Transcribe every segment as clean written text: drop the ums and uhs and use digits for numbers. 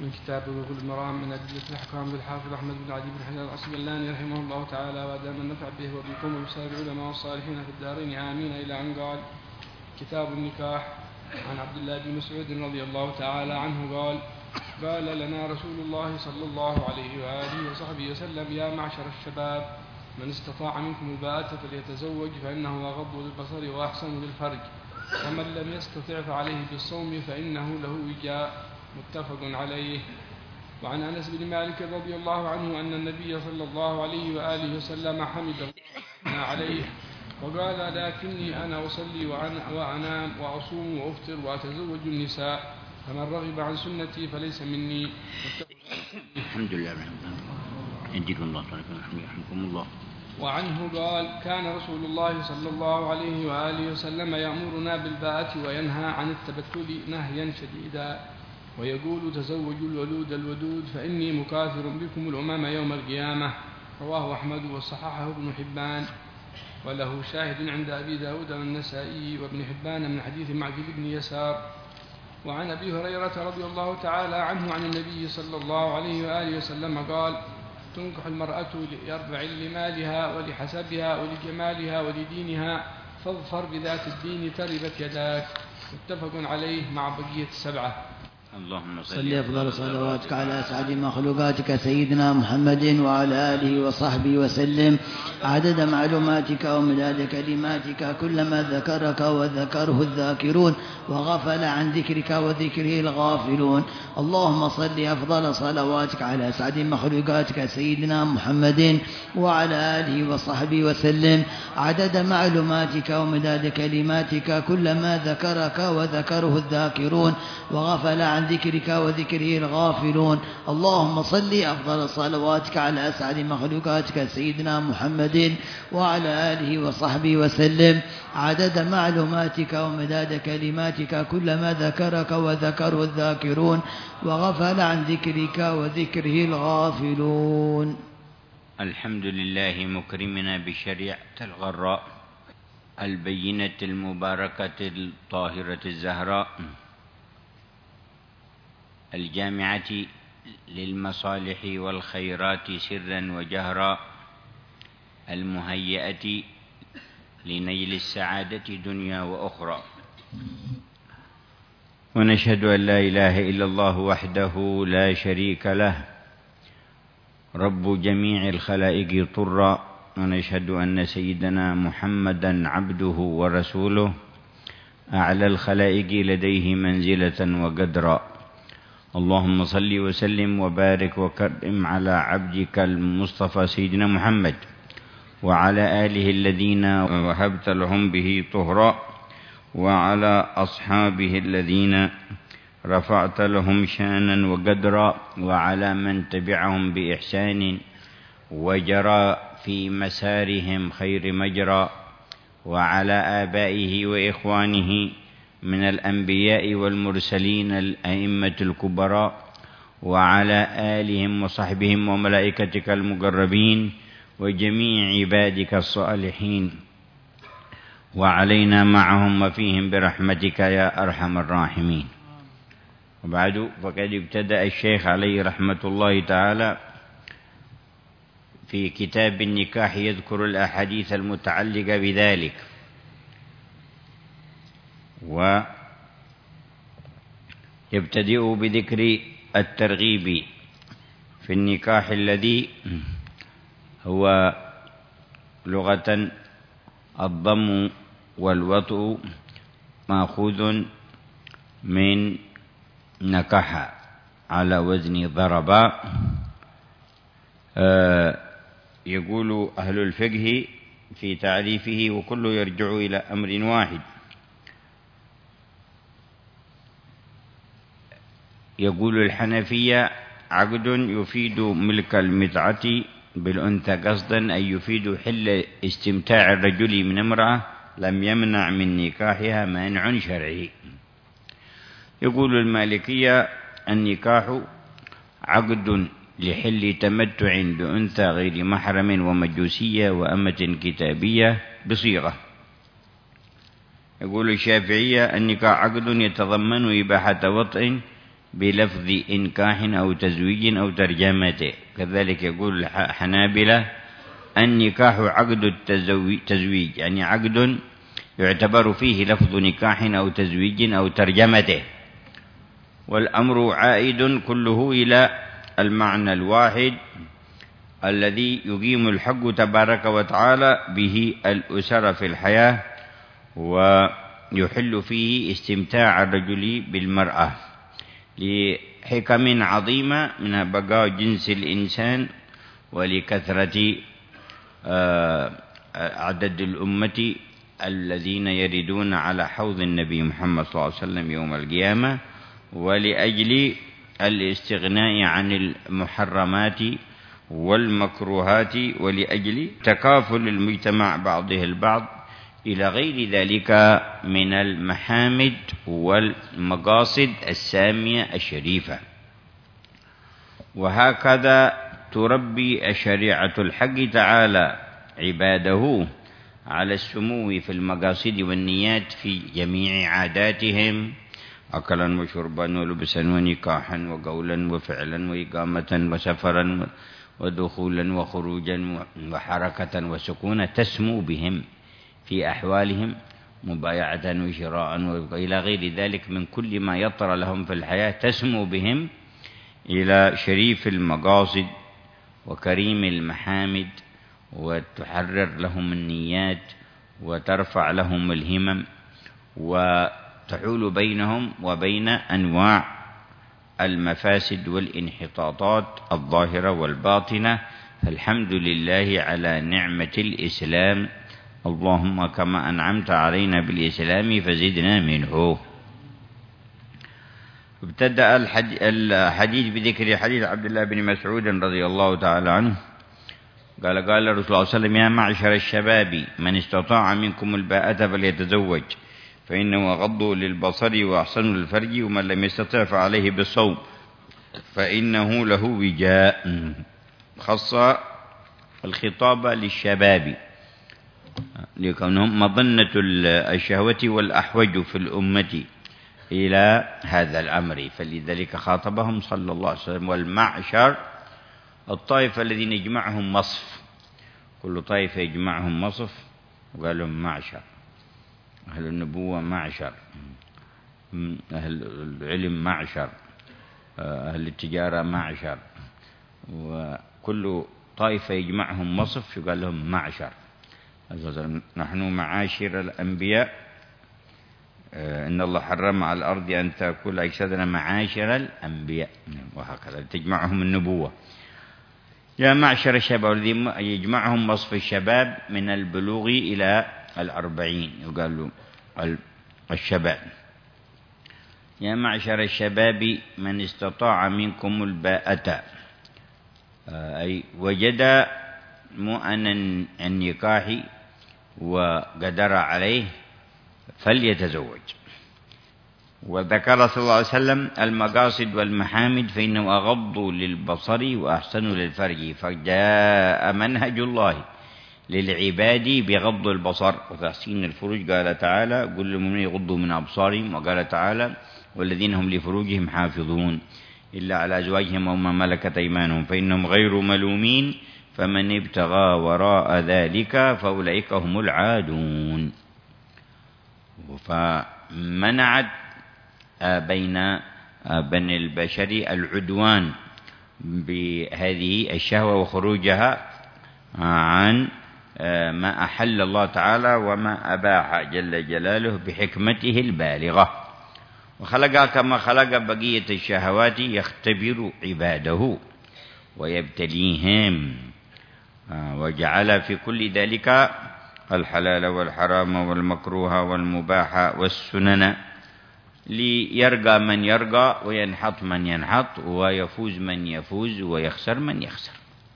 من كتاب بلوغ المرام من أدلة الأحكام بالحافظ أحمد بن عدي بن حجر العسقلاني رحمه الله تعالى وأدام النفع به وبكم وبسائر العلماء والصالحين في الدارين آمين. إلى أن قال: كتاب النكاح. عن عبد الله بن مسعود رضي الله تعالى عنه قال لنا رسول الله صلى الله عليه وآله وصحبه وسلم: يا معشر الشباب، من استطاع منكم الباءة فليتزوج فإنه أغض للبصر وأحسن للفرج، ومن لم يستطع فعليه بالصوم فإنه له وجاء. متفق عليه. وعن أنس بن مالك رضي الله عنه أن النبي صلى الله عليه وآله وسلم حمد الله عليه وقال: لكني أنا أصلي وأنام وأصوم وأفطر وأتزوج النساء، فمن رغب عن سنتي فليس مني. الحمد لله يهديكم الله يرحمكم الله. وعنه قال: كان رسول الله صلى الله عليه وآله وسلم يأمرنا بالباءة وينهى عن التبتل نهيا شديدا، ويقول: تزوجوا الولود الودود فإني مكاثر بكم الأمم يوم القيامة. رواه أحمد وصححه ابن حبان، وله شاهد عند أبي داود والنسائي وابن حبان من حديث معقل بن يسار. وعن أبي هريرة رضي الله تعالى عنه عن النبي صلى الله عليه وآله وسلم قال: تنكح المرأة لأربع: لمالها ولحسبها ولجمالها ولدينها، فاظفر بذات الدين تربت يداك. متفق عليه مع بقية السبعة. اللهم صل أفضل صلواتك على أسعد مخلوقاتك سيدنا محمد وعلى آله وصحبه وسلم عدد معلوماتك ومداد كلماتك، كلما ذكرك وذكره الذاكرون وغفل عن ذكرك وذكره الغافلون. اللهم صل أفضل صلواتك على أسعد مخلوقاتك سيدنا محمد وعلى آله وصحبه وسلم عدد معلوماتك ومداد كلماتك، كلما ذكرك وذكره الذاكرون وغفل عن ذكرك وذكره الغافلون. اللهم صل أفضل صلواتك على أسعد مخلوقاتك سيدنا محمد وعلى آله وصحبه وسلم عدد معلوماتك ومداد كلماتك، كلما ذكرك وذكره الذاكرون وغفل عن ذكرك وذكره الغافلون. الحمد لله مكرمنا بشريعة الغراء البينة المباركة الطاهرة الزهراء الجامعة للمصالح والخيرات سرا وجهرا، المهيئة لنيل السعادة دنيا وأخرى. ونشهد أن لا إله إلا الله وحده لا شريك له رب جميع الخلائق طرا، ونشهد أن سيدنا محمدا عبده ورسوله أعلى الخلائق لديه منزلة وقدرا. اللهم صل وسلم وبارك وكرم على عبدك المصطفى سيدنا محمد وعلى آله الذين وهبت لهم به طهرا، وعلى أصحابه الذين رفعت لهم شانا وقدرا، وعلى من تبعهم بإحسان وجرى في مسارهم خير مجرى، وعلى آبائه وإخوانه من الأنبياء والمرسلين الأئمة الكبراء، وعلى آلهم وصحبهم وملائكتك المقربين وجميع عبادك الصالحين، وعلينا معهم وفيهم برحمتك يا أرحم الراحمين. وبعد، فقد ابتدأ الشيخ عليه رحمة الله تعالى في كتاب النكاح يذكر الأحاديث المتعلقة بذلك، ويبتدئ بذكر الترغيب في النكاح الذي هو لغة الضم والوطء مأخوذ من نكح على وزن ضربا. يقول أهل الفقه في تعريفه: وكله يرجع إلى أمر واحد. يقول الحنفية: عقد يفيد ملك المتعة بالأنثى قصدا، أي يفيد حل استمتاع الرجل من امرأة لم يمنع من نكاحها مانع شرعي. يقول المالكية: النكاح عقد لحل تمتع بأنثى غير محرم ومجوسية وأمة كتابية بصيغة. يقول الشافعية: النكاح عقد يتضمن إباحة وطء بلفظ إنكاح أو تزويج أو ترجمته. كذلك يقول الحنابلة النكاح عقد التزويج، يعني عقد يعتبر فيه لفظ نكاح أو تزويج أو ترجمته، والأمر عائد كله إلى المعنى الواحد الذي يقيم الحق تبارك وتعالى به الأسر في الحياة، ويحل فيه استمتاع الرجل بالمرأة لحكم عظيمة من بقاء جنس الإنسان ولكثرة عدد الأمة الذين يردون على حوض النبي محمد صلى الله عليه وسلم يوم القيامة، ولأجل الاستغناء عن المحرمات والمكروهات، ولأجل تكافل المجتمع بعضه البعض إلى غير ذلك من المحامد والمقاصد السامية الشريفة. وهكذا تربي شريعة الحق تعالى عباده على السمو في المقاصد والنيات في جميع عاداتهم، أكلا وشربا ولبسا ونكاحا وقولا وفعلا وإقامة وسفرا ودخولا وخروجا وحركة وسكونا، تسمو بهم في أحوالهم مبايعة وشراء وإلى غير ذلك من كل ما يطرى لهم في الحياة، تسمو بهم إلى شريف المقاصد وكريم المحامد، وتحرر لهم النيات وترفع لهم الهمم، وتحول بينهم وبين أنواع المفاسد والانحطاطات الظاهرة والباطنة. فالحمد لله على نعمة الإسلام، اللهم كما أنعمت علينا بالإسلام فزدنا منه. ابتدأ الحديث بذكر حديث عبد الله بن مسعود رضي الله تعالى عنه قال الرسول صلى الله عليه وسلم: يا معشر الشباب من استطاع منكم الباءة فليتزوج فإنه أغض للبصر وأحسن للفرج، ومن لم يستطع فعليه بالصوم فإنه له وجاء. خص الخطاب للشباب لكونهم مظنة الشهوة والأحوج في الأمة إلى هذا الأمر، فلذلك خاطبهم صلى الله عليه وسلم. والمعشر الطائفة الذين يجمعهم مصف، كل طائفة يجمعهم مصف وقال لهم معشر. أهل النبوة معشر، أهل العلم معشر، أهل التجارة معشر، وكل طائفة يجمعهم مصف يقال لهم معشر. نحن معاشر الأنبياء إن الله حرم على الأرض أن تأكل أجسادنا معاشر الأنبياء، وهكذا تجمعهم النبوة. يا معشر الشباب الذين يجمعهم وصف الشباب من البلوغ إلى 40 يقال له الشباب. يا معشر الشباب من استطاع منكم الباءة، أي وجد مؤن النكاح وقدر عليه فليتزوج. وذكر صلى الله عليه وسلم المقاصد والمحامد فإنه أغض للبصر وأحسن للفرج، فجاء منهج الله للعباد بغض البصر وتحسين الفروج. قال تعالى: قل للمؤمنين يغضوا من أبصارهم. وقال تعالى: والذين هم لفروجهم حافظون إلا على أزواجهم وما ملكت أيمانهم فإنهم غير ملومين فمن ابتغى وراء ذلك فأولئك هم العادون. فمنعت بين بني البشر العدوان بهذه الشهوة وخروجها عن ما أحل الله تعالى وما أباح جل جلاله بحكمته البالغة. وخلق كما خلق بقية الشهوات يختبر عباده ويبتليهم، وجعل في كل ذلك الحلال والحرام والمكروه والمباح والسنن ليرقى من يرقى وينحط من ينحط ويفوز من يفوز ويخسر من يخسر.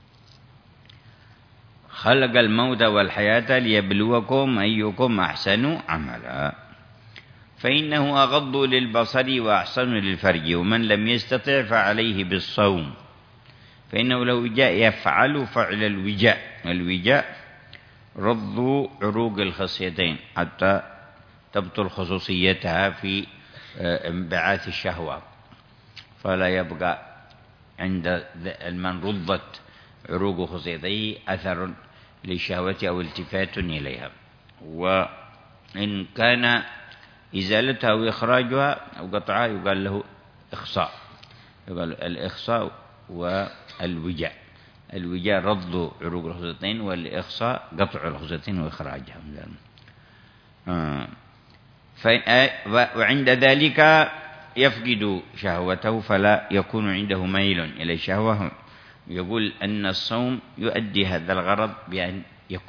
خلق الموت والحياة ليبلوكم أيكم أحسن عملا، فإنه أغض للبصر وأحسن للفرج، ومن لم يستطع فعليه بالصوم فإنه لو وجاء يفعل فعل الوجاء. الوجاء رض عروق الخصيتين حتى تبطل خصوصيتها في انبعاث الشهوة، فلا يبقى عند من رضت عروق خصيته أثر للشهوة أو التفات إليها. وإن كان إزالتها وإخراجها أو قطعها يقال له إخصاء، يقال الإخصاء والوجاء. الوجاء رض عروق الخصيتين، والإخصاء قطع الخصيتين وإخراجها. وعند ذلك يفقد شهوته فلا يكون عنده ميل إلى الشهوة. يقول أن الصوم يؤدي هذا الغرض بأن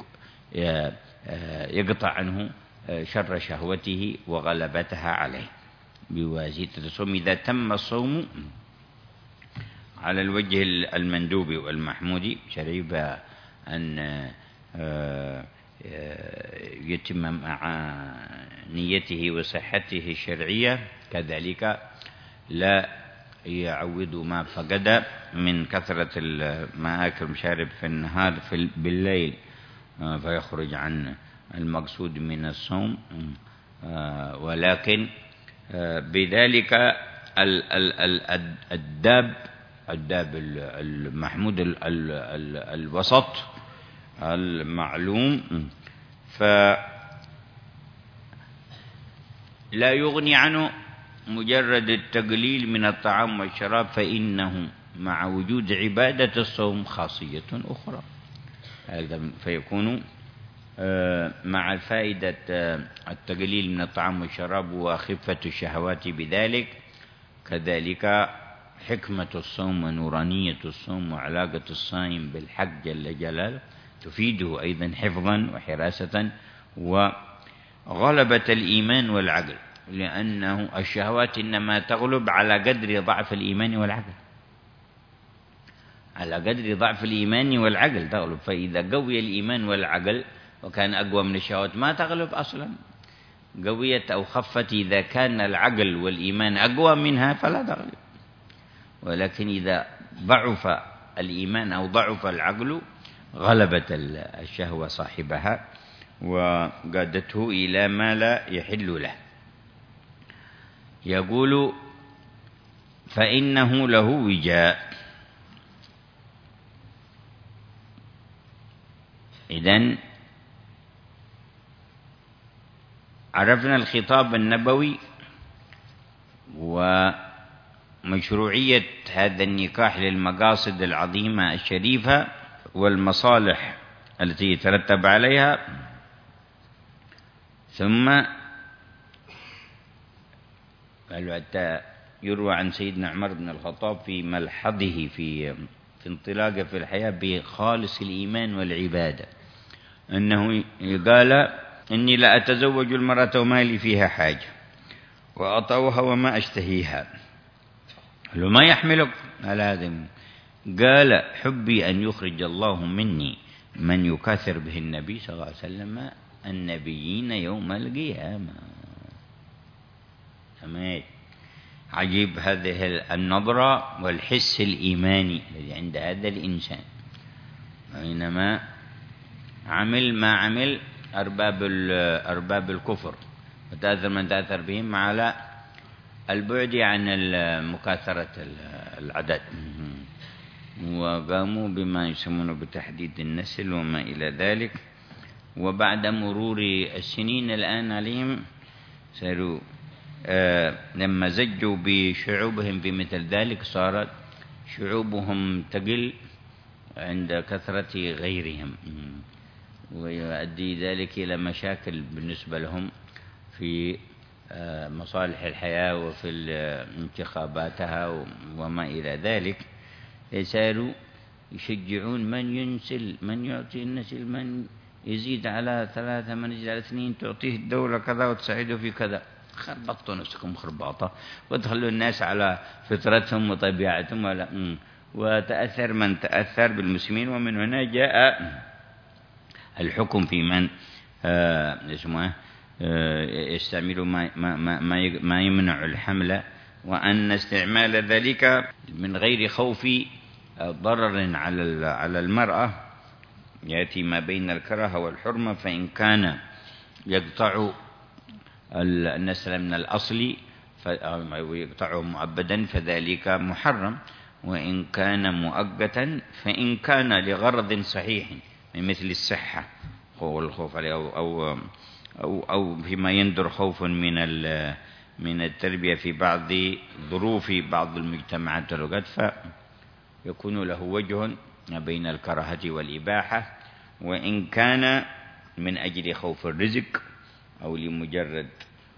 يقطع عنه شر شهوته وغلبتها عليه بواسطة الصوم. إذا تم الصوم على الوجه المندوب والمحمود شرعي أن يتم مع نيته وصحته الشرعية، كذلك لا يعوض ما فقد من كثرة المآكل المشارب في النهار بالليل فيخرج عن المقصود من الصوم. ولكن بذلك الداب المحمود الوسط المعلوم فلا يغني عنه مجرد التقليل من الطعام والشراب، فإنه مع وجود عبادة الصوم خاصية أخرى. فيكون مع الفائدة التقليل من الطعام والشراب وخفة الشهوات بذلك، كذلك حكمة الصوم ونورانية الصوم وعلاقة الصائم بالحق جل جلاله تفيده أيضا حفظا وحراسة وغلبة الإيمان والعقل، لأنه الشهوات إنما تغلب على قدر ضعف الإيمان والعقل، على قدر ضعف الإيمان والعقل تغلب. فإذا قوي الإيمان والعقل وكان أقوى من الشهوات ما تغلب أصلا، قويت أو خفت إذا كان العقل والإيمان أقوى منها فلا تغلب. ولكن إذا ضعف الإيمان أو ضعف العقل غلبت الشهوة صاحبها وقادته إلى ما لا يحل له. يقول فإنه له وجاء. إذن عرفنا الخطاب النبوي ومشروعية هذا النكاح للمقاصد العظيمة الشريفة والمصالح التي يترتب عليها. ثم قالوا حتى يروى عن سيدنا عمر بن الخطاب في ملحظه في انطلاقه في الحياة بخالص الإيمان والعبادة أنه قال إني لا أتزوج المرأة وما لي فيها حاجة وأطوها وما أشتهيها. قالوا ما يحملك على هذا؟ قال حبي أن يخرج الله مني من يكاثر به النبي صلى الله عليه وسلم النبيين يوم القيامة. عجيب هذه النظرة والحس الإيماني الذي عند هذا الإنسان، بينما عمل ما عمل أرباب الكفر وتأثر من تأثر بهم على البعد عن مكاثرة العدد، وقاموا بما يسمونه بتحديد النسل وما إلى ذلك. وبعد مرور السنين الآن عليهم صاروا لما زجوا بشعوبهم في مثل ذلك صارت شعوبهم تقل عند كثرة غيرهم، ويؤدي ذلك إلى مشاكل بالنسبة لهم في مصالح الحياة وفي انتخاباتها وما إلى ذلك. صاروا يشجعون من ينسل، من يعطي النسل، من يزيد على 3، من يزيد على 2 تعطيه الدولة كذا وتساعده في كذا. خربطوا نفسكم خرباطة وتخلوا الناس على فطرتهم وطبيعتهم وتأثر من تأثر بالمسلمين. ومن هنا جاء الحكم في من يستعملوا ما يمنع الحمل، وأن استعمال ذلك من غير خوف ضرر على المرأة يأتي ما بين الكراهة والحرمة. فإن كان يقطع النسل من الأصل ويقطعه مؤبدا فذلك محرم، وإن كان مؤقتا فإن كان لغرض صحيح مثل الصحة والخوف عليه أو فيما يندر خوف من التربية في بعض ظروف بعض المجتمعات واللغات، فيكون له وجه بين الكراهة والإباحة. وإن كان من أجل خوف الرزق أو لمجرد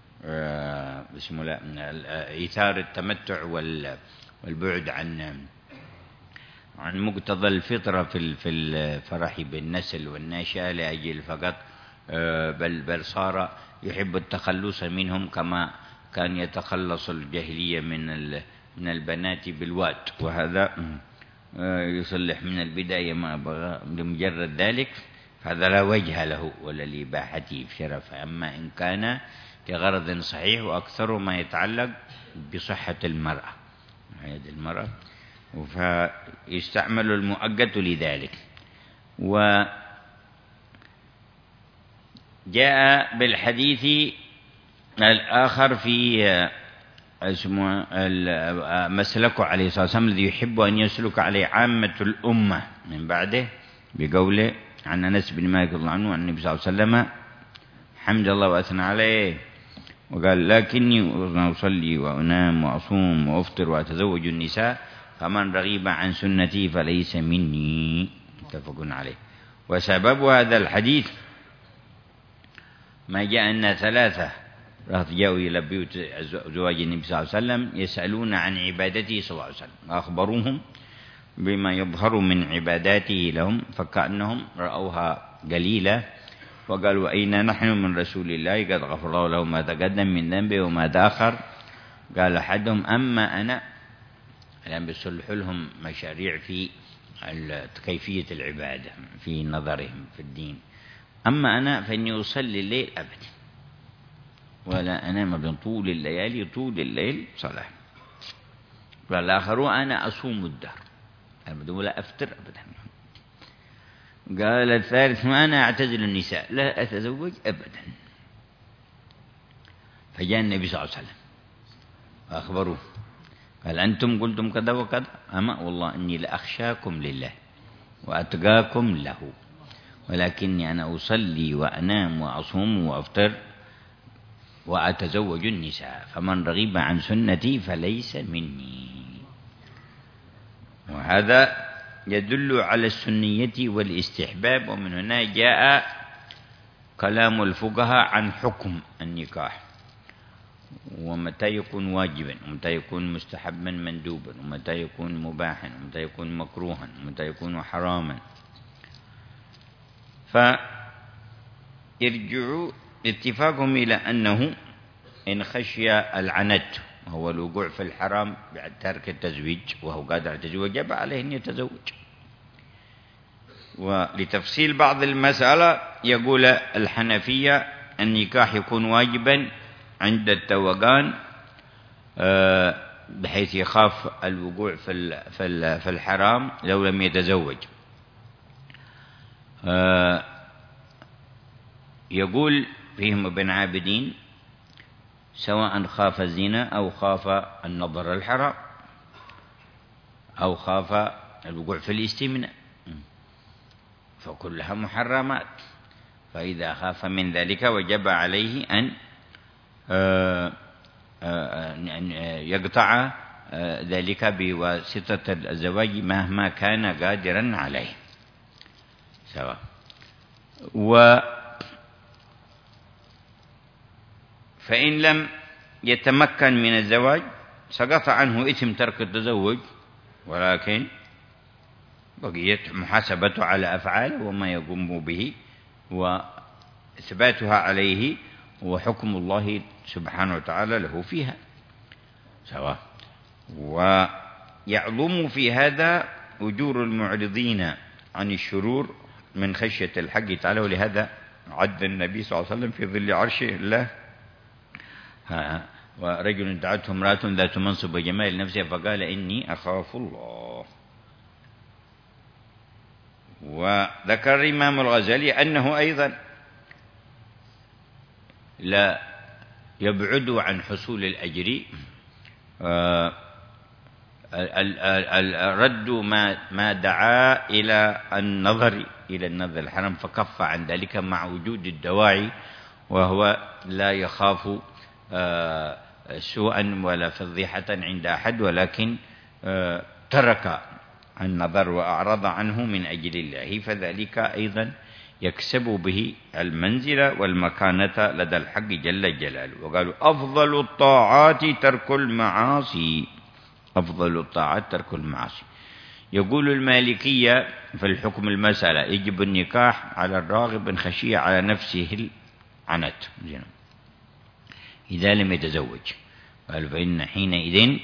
إيثار التمتع والبعد عن مقتضى الفطرة في الفرح بالنسل والنشأة لأجل فقط، بل صار يحب التخلص منهم كما كان يتخلص الجاهلية من البنات بالواد، وهذا يصلح من البداية ما بغى لمجرد ذلك، فهذا لا وجه له ولا لإباحته في شرف. أما إن كان لغرض صحيح، وأكثر ما يتعلق بصحة المرأة فيستعمل المؤقت لذلك. وجاء بالحديث الآخر في اسمه مسلك عليه الصلاة والسلام الذي يحب أن يسلك عليه عامة الأمة من بعده، بقوله عن أنس بن مالك رضي الله عنه عن النبي صلى الله عليه وسلم: حمد الله وأثنى عليه وقال: لكني أصلي وأنام وأصوم وأفطر وأتزوج النساء فمن رغب عن سنتي فليس مني. متفق عليه. وسبب هذا الحديث ما جاء أن ثلاثة جاءوا إلى بيوت زواج النبي صلى الله عليه وسلم يسألون عن عبادته صلى الله عليه وسلم، وأخبروهم بما يظهر من عباداته لهم، فكأنهم رأوها قليلة، وقالوا: أين نحن من رسول الله قد غفر الله له ما تقدم من ذنبه وما تأخر. قال أحدهم: أما أنا، الآن بيصلح لهم مشاريع في كيفية العبادة في نظرهم في الدين. أما أنا فإني أصلي الليل أبدا ولا أنام من طول الليالي، طول الليل صلاة. والآخر: أنا أصوم الدهر أبدا ولا أفطر أبدا. قال الثالث: أنا أعتزل النساء لا أتزوج أبدا. فجاء النبي صلى الله عليه وسلم وأخبروه، قال: أنتم قلتم كذا وكذا، أما والله إني لأخشاكم لله وأتقاكم له، ولكني أنا أصلي وأنام وأصوم وأفطر وأتزوج النساء، فمن رغب عن سنتي فليس مني. وهذا يدل على السنية والاستحباب. ومن هنا جاء كلام الفقهاء عن حكم النكاح، ومتى يكون واجبا، ومتى يكون مستحبا مندوبا، ومتى يكون مباحا، ومتى يكون مكروها، ومتى يكون حراما. فيرجع اتفاقهم إلى أنه إن خشي العنت وهو الوقوع في الحرام بعد ترك التزويج وهو قادر يتزوج، وجب عليه أن يتزوج. ولتفصيل بعض المسألة يقول الحنفية: النكاح يكون واجبا عند التوغان بحيث يخاف الوقوع في الحرام لو لم يتزوج. يقول فيهم ابن عابدين: سواء خاف الزنا أو خاف النظر الحرام أو خاف الوقوع في الاستمناء، فكلها محرمات. فإذا خاف من ذلك وجب عليه أن يقطع ذلك بواسطة الزواج مهما كان قادرا عليه سواء. فإن لم يتمكن من الزواج سقط عنه إثم ترك التزوج، ولكن بقيت محاسبته على أفعاله وما يقوم به وإثباتها عليه وحكم الله سبحانه وتعالى له فيها سواء. ويعظم في هذا أجور المعرضين عن الشرور من خشية الحق تعالى. ولهذا عد النبي صلى الله عليه وسلم في ظل عرشه الله: ورجل دعته امرأة ذات منصب وجمال نفسها فقال: إني أخاف الله. وذكر الإمام الغزالي أنه أيضا لا يبعد عن حصول الأجر. رد ما دعا إلى النظر إلى النظر الحرام فكف عن ذلك مع وجود الدواعي، وهو لا يخاف سوءا ولا فضيحة عند أحد، ولكن ترك النظر وأعرض عنه من أجل الله، فذلك أيضا يكسب به المنزلة والمكانة لدى الحق جل جلاله. وقالوا أفضل الطاعات ترك المعاصي، أفضل الطاعات ترك المعاصي. يقول المالكية في الحكم المسألة يجب النكاح على الراغب إن خشي على نفسه العنت إذا لم يتزوج. قال فإن حينئذ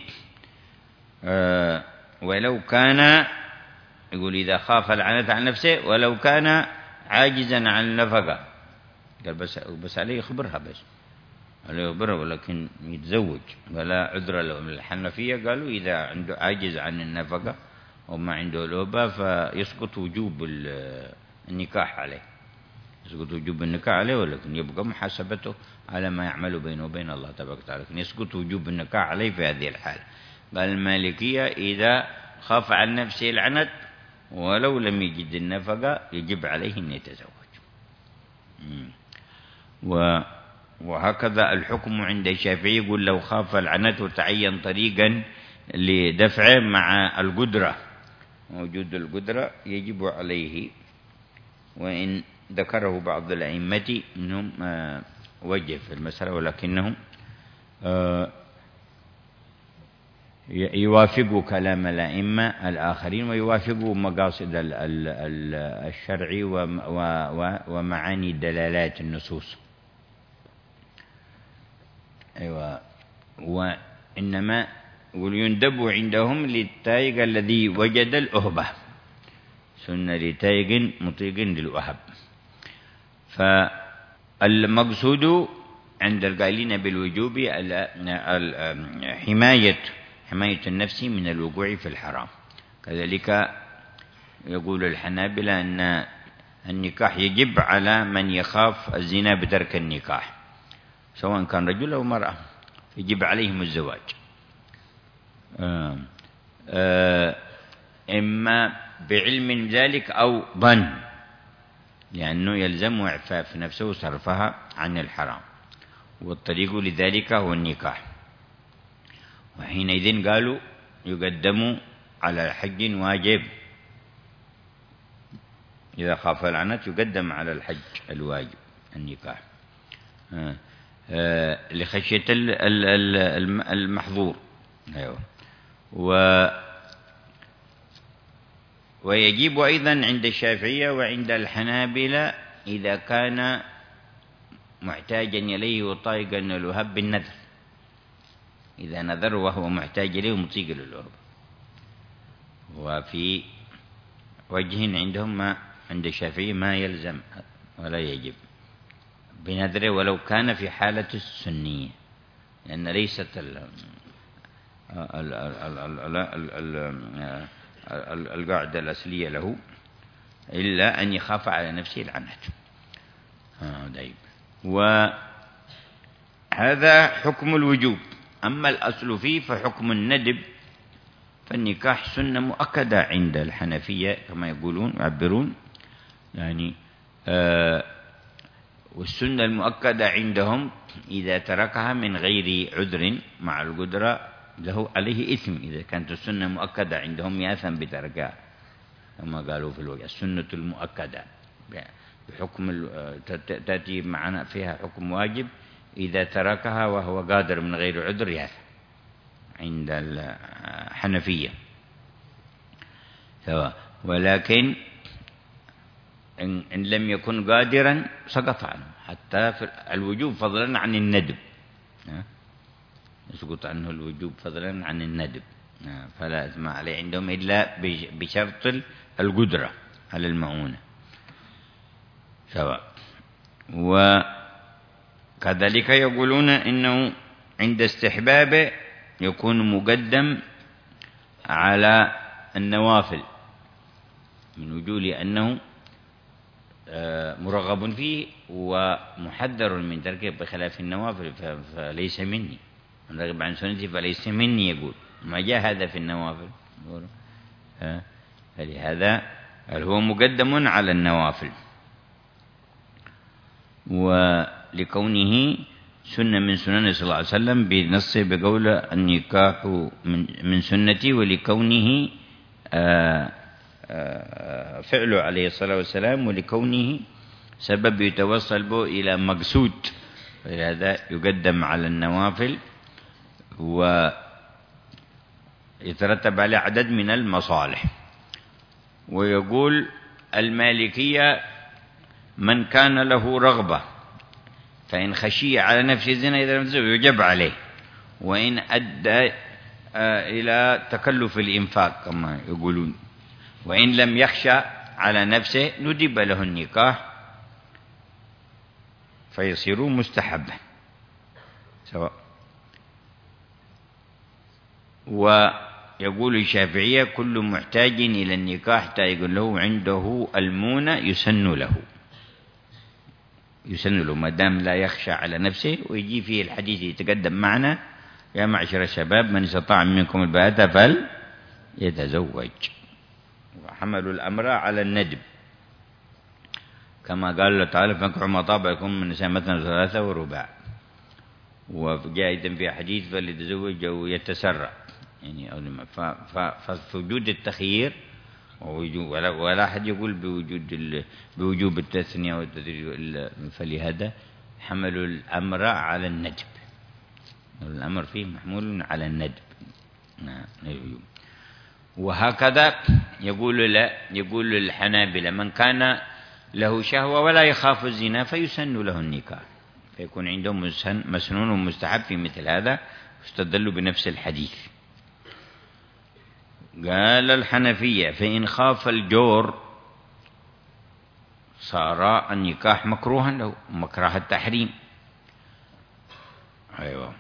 ولو كان، يقول إذا خاف العنت عن نفسه ولو كان عاجزا عن النفقة، قال بس عليه يخبرها، بس عليه يخبرها ولكن يتزوج ولا عذر له. من الحنفية قالوا إذا عنده عاجز عن النفقة وما عنده لوبة فيسقط وجوب النكاح عليه، يسقط وجوب النكاح عليه، ولكن يبقى محاسبته على ما يعمل بينه وبين الله تبارك وتعالى، لكن يسقط وجوب النكاح عليه في هذه الحالة. قال المالكية إذا خاف عن نفسه العنت ولو لم يجد النفقة يجب عليه أن يتزوج. وهكذا الحكم عند الشافعي، يقول لو خاف العنت وتعين طريقا لدفعه مع القدرة، وجود القدرة يجب عليه. وإن ذكره بعض الأئمة أنهم وجه في المسألة، ولكنهم يوافقوا كلام الأئمة الآخرين ويوافقوا مقاصد الشرع ومعاني دلالات النصوص. أيوة. وإنما يندب عندهم للتائق الذي وجد الأهبة، سنة لتائق مطيق للأهب. فالمقصود عند القائلين بالوجوب حماية النفس من الوقوع في الحرام. كذلك يقول الحنابلة أن النكاح يجب على من يخاف الزنا بترك النكاح، سواء كان رجل أو مرأة، يجب عليهم الزواج، إما بعلم ذلك أو ظن، لأنه يلزم إعفاف نفسه وصرفها عن الحرام، والطريق لذلك هو النكاح. وحينئذ قالوا يقدم على الحج واجب، إذا خاف العنت يقدم على الحج الواجب النكاح لخشية المحظور. أيوة. ويجب أيضا عند الشافعية وعند الحنابلة إذا كان محتاجا إليه وطائقا الوهب بالنذر، إذا نذر وهو محتاج إليه ومطيق للوهب. وفي وجه عندهم ما عند الشافعية ما يلزم ولا يجب بنذره ولو كان في حالة السنية، لأن ليست القاعدة الأصلية له إلا أن يخاف على نفسه العنت. وهذا حكم الوجوب. أما الأصل فيه فحكم الندب، فالنكاح سنة مؤكدة عند الحنفية كما يقولون يعبرون يعني، والسنة المؤكدة عندهم إذا تركها من غير عذر مع القدرة له عليه إثم. إذا كانت السنة مؤكدة عندهم يأثم بتركها، كما قالوا في الوجه السنة المؤكدة بحكم تأتي معنا فيها حكم واجب، إذا تركها وهو قادر من غير عذر يأثم عند الحنفية. ولكن إن لم يكن قادرا سقط عنه، حتى في الوجوب فضلا عن الندب، يسقط عنه الوجوب فضلا عن الندب، فلا إثم عليه عندهم إلا بشرط القدرة على المعونة سواء. وكذلك يقولون إنه عند استحبابه يكون مقدم على النوافل من وجوه أنه مرغب فيه ومحذر من تركه بخلاف النوافل فليس مني، من رغب عن سنتي فليس مني يقول، ما جاء هذا في النوافل. فلهذا هو مقدم على النوافل، ولكونه سنة من سنن صلى الله عليه وسلم بنص بقول النكاح من سنتي، ولكونه فعله عليه الصلاة والسلام، ولكونه سبب يتوصل به إلى مقصود، فلهذا يقدم على النوافل ويترتب عليه عدد من المصالح. ويقول المالكية من كان له رغبة فإن خشي على نفسه الزنا إذا لم يتزوج يجب عليه، وإن أدى إلى تكلف الإنفاق كما يقولون، وإن لم يخشى على نفسه ندب له النكاح فيصير مستحبا سواء. ويقول الشافعية كل محتاج إلى النكاح يقول له عنده المونة يسن له ما دام لا يخشى على نفسه. ويجي فيه الحديث يتقدم معنا يا معشر الشباب من استطاع منكم الباءة فليتزوج، وحملوا الأمر على الندب كما قال الله تعالى فانكحوا ما طاب لكم من نساء مثنى وثلاثة ورباع. وجاء في حديث فليتزوج أو يتسرع، يعني فوجود التخيير ولا أحد يقول بوجوب التثنية والتدريج، فلهذا حملوا الأمر على الندب، الأمر فيه محمول على الندب. وهكذا يقول الحنابلة من كان له شهوة ولا يخاف الزنا فيسن له النكاح، فيكون عندهم مسنون ومستحب في مثل هذا، استدلوا بنفس الحديث. قال الحنفية فإن خاف الجور صار النكاح مكروها له، مكره التحريم. أيوة.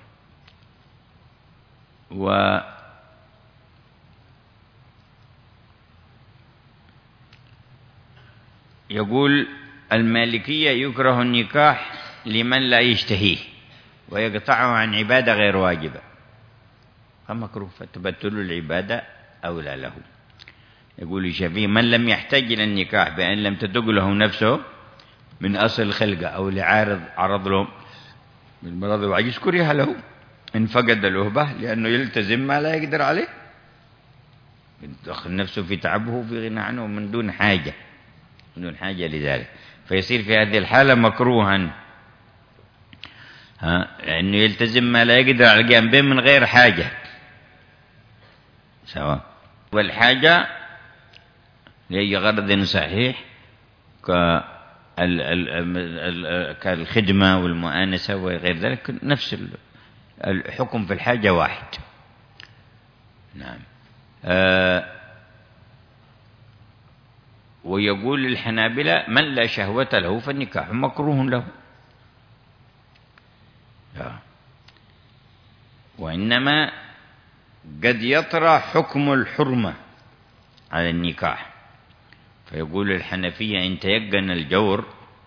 يقول المالكية يكره النكاح لمن لا يشتهيه ويقطعه عن عبادة غير واجبة، فمكروه، فتبتل العبادة أولى له. يقول الشافعي من لم يحتاج إلى النكاح بأن لم تدق له نفسه من أصل الخلقة أو لعارض عرض له بالمرض وعجز كره له إن فقد الأهبة لأنه يلتزم ما لا يقدر عليه، يدخل نفسه في تعبه وفي غنى عنه من دون حاجة لذلك، فيصير في هذه الحالة مكروها، لأنه يلتزم ما لا يقدر على القيام به من غير حاجة سواء. والحاجة لأي غرض صحيح كالخدمة والمؤانسة وغير ذلك، نفس الحكم في الحاجة واحد. نعم. ويقول الحنابلة من لا شهوة له فالنكاح مكروه له، وإنما قد يطرأ حكم الحرمة على النكاح، فيقول الحنفية إن تيقن الجور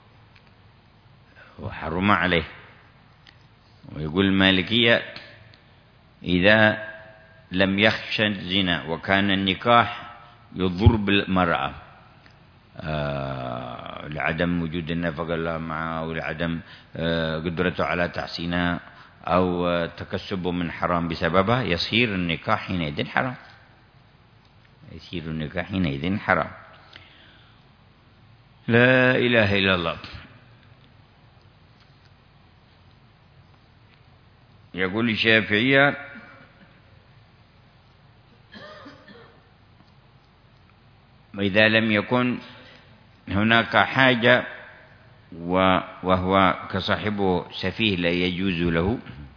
وحرم عليه. ويقول المالكية إذا لم يخشى الزنا وكان النكاح يضر بالمرأة لعدم وجود النفقة الله معه أو لعدم قدرته على تحسينها أو تكسبه من حرام بسببها، يصير النكاح حينئذ حرام. لا إله إلا الله. يقول الشافعية وإذا لم يكن هناك حاجة وهو كصاحبه سفيه لا يجوز له،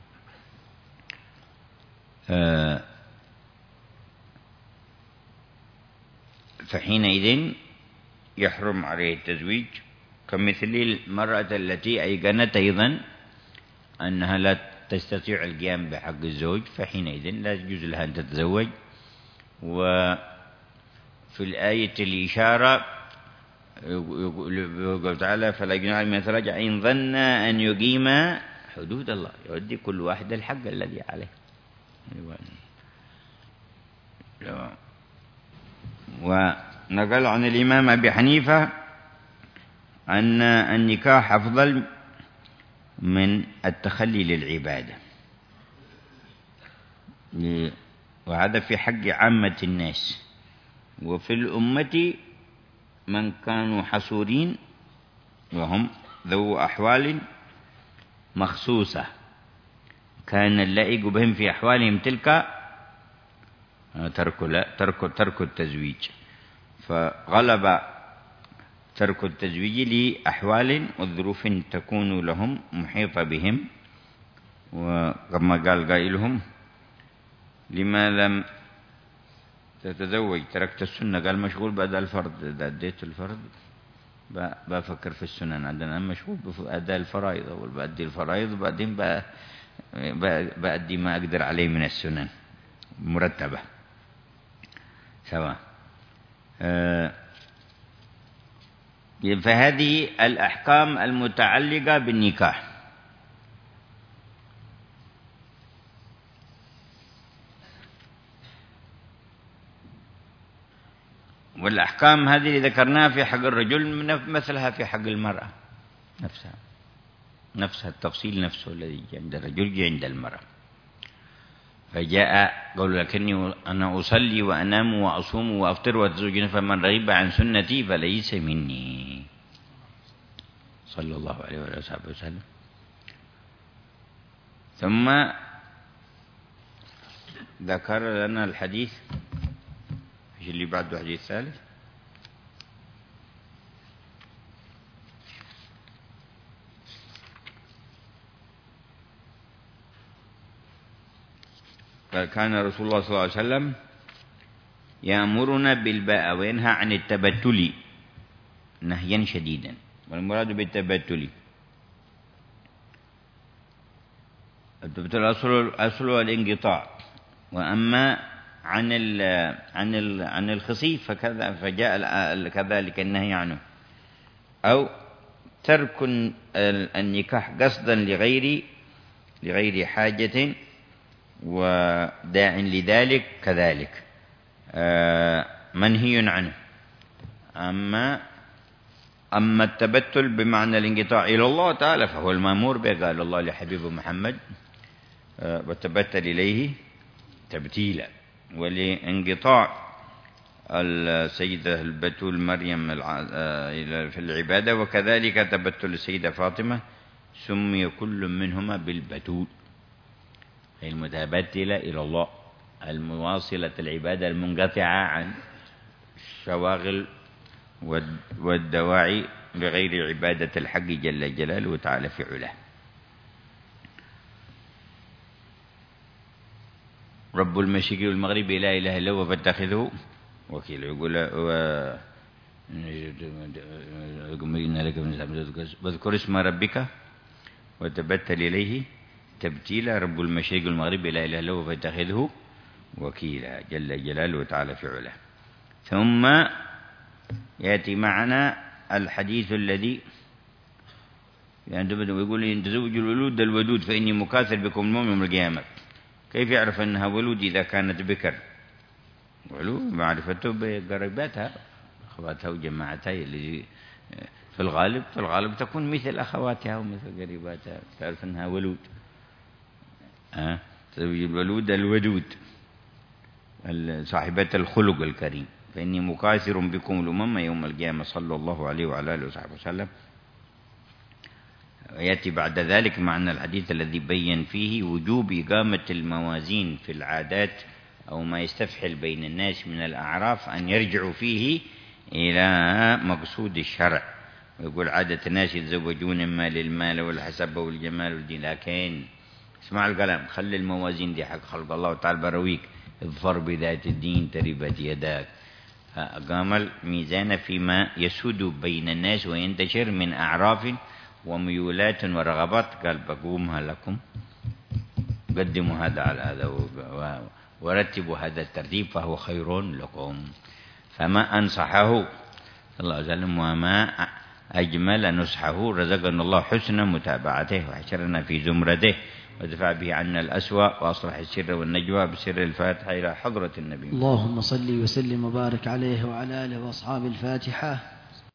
فحينئذ يحرم عليه التزويج، كمثل المرأة التي أيقنت أيضا أنها لا تستطيع القيام بحق الزوج، فحينئذ لا يجوز لها أن تتزوج. وفي الآية الإشارة يقول تعالى فلا جناح عليه من يتراجع إن ظن أن يقيم حدود الله، يؤدي كل واحد الحق الذي عليه. ونقل عن الإمام أبي حنيفة أن النكاح أفضل من التخلي للعبادة، وهذا في حق عامة الناس. وفي الأمة من كانوا حصورين وهم ذو أحوال مخصوصة كان اللائق بهم في أحوالهم تلك ترك التزويج، فغلب ترك التزويج لأحوال والظروف تكون لهم محيطة بهم. وكما قال قائلهم لما لم تتزوج تركت السنة، قال مشغول بأداء الفرض، إذا أديت الفرض بفكر في السنن. عندنا مشغول بأداء الفرائض، أول بأدي الفرائض وبعدين بأدي ما أقدر عليه من السنن مرتبة سواء. فهذه الأحكام المتعلقة بالنكاح. والأحكام هذه اللي ذكرناها في حق الرجل مثلها في حق المرأة نفسها التفصيل نفسه الذي عند الرجل عند المرأة. فجاء قول لكني أنا أصلي وأنام وأصوم وأفطر وأتزوج فمن رغب عن سنتي فليس مني، صلى الله عليه وسلم. ثم ذكر لنا الحديث اللي بعده حديث ثالث. فكان رسول الله صلى الله عليه وسلم يأمرنا بالباء وينهى عن التبتل نهيا شديدا. والمراد بالتبتل أصل الانقطاع، وأما عن الخصي فجاء كذلك النهي عنه، أو ترك النكاح قصدا لغير حاجة وداع لذلك كذلك منهي عنه. أما التبتل بمعنى الانقطاع إلى الله تعالى فهو المأمور به، قال الله لحبيب محمد وتبتل إليه تبتيلا. ولانقطاع السيدة البتول مريم في العبادة، وكذلك تبتل السيدة فاطمة سمي كل منهما بالبتول، هي المتبتلة إلى الله المواصلة العبادة المنقطعة عن الشواغل والدواعي بغير عبادة الحق جل جلاله وتعالى في علاه. رب المشرق والمغرب لا إله إلا هو فاتخذه وكيلا. يقول واذكر اسم ربك وتبتل إليه تبتيلا. رب المشرق والمغرب لا إله إلا هو فاتخذه وكيلا جل جلاله وتعالى في علاه. ثم يأتي معنا الحديث الذي يقول إن تزوجوا الولود الودود فإني مكاثر بكم المؤمن يوم القيامة. كيف يعرف أنها ولود إذا كانت بكر؟ ولود معرفته بقريباتها أخواتها وجماعتها اللي في الغالب تكون مثل أخواتها ومثل قريباتها، تعرف أنها ولود. تزوج الولود الودود صاحبة الخلق الكريم فإني مكاثر بكم الأمم يوم القيامة، صلى الله عليه وعلى آله وصحبه وسلم. ويأتي بعد ذلك معنى الحديث الذي بين فيه وجوب إقامة الموازين في العادات أو ما يستفحل بين الناس من الأعراف أن يرجعوا فيه إلى مقصود الشرع. ويقول عادة الناس يتزوجون إما للمال والحسب والجمال والدين، لكن اسمع الكلام، خلي الموازين دي حق خلق الله تعالى برويك، اظفر بذات الدين تربت يداك. فأقام الميزان فيما يسود بين الناس وينتشر من أعراف وميولات ورغبات، قال بقومها لكم، قدموا هذا على هذا ورتبوا هذا الترتيب فهو خير لكم. فما أنصحه صلى الله عليه وسلم. وما أجمل نصحه، رزقنا الله حسن متابعته وحشرنا في زمرته ودفع به عنا الأسوأ وأصلح السر والنجوى بسر الفاتحة إلى حضرة النبي. اللهم صل وسلم وبارك عليه وعلى آله وأصحاب الفاتحة.